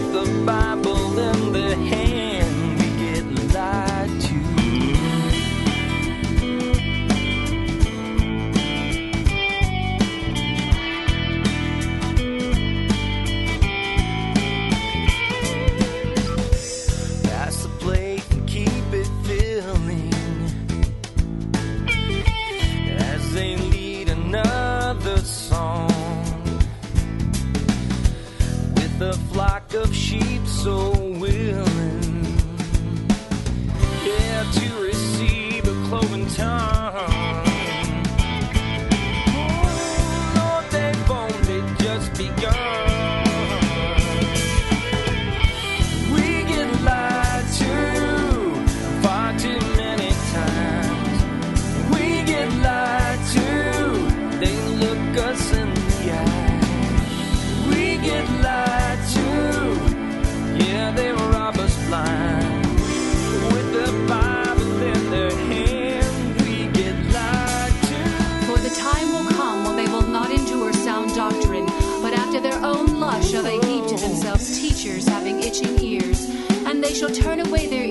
With the Bible in their hand, we get lied to. Pass the plate and keep it filling as they lead another song. With a flock of sheep so willing, yeah, to receive a cloven tongue. Oh, Lord, they've only just begun. We get lied to far too many times. We get lied to, they look us in the eye. We get lied to, yeah, they rob us blind. With the Bible in their hand, we get lied to. For the time will come when they will not endure sound doctrine, but after their own lust shall they heap to themselves teachers having itching ears, and they shall turn away their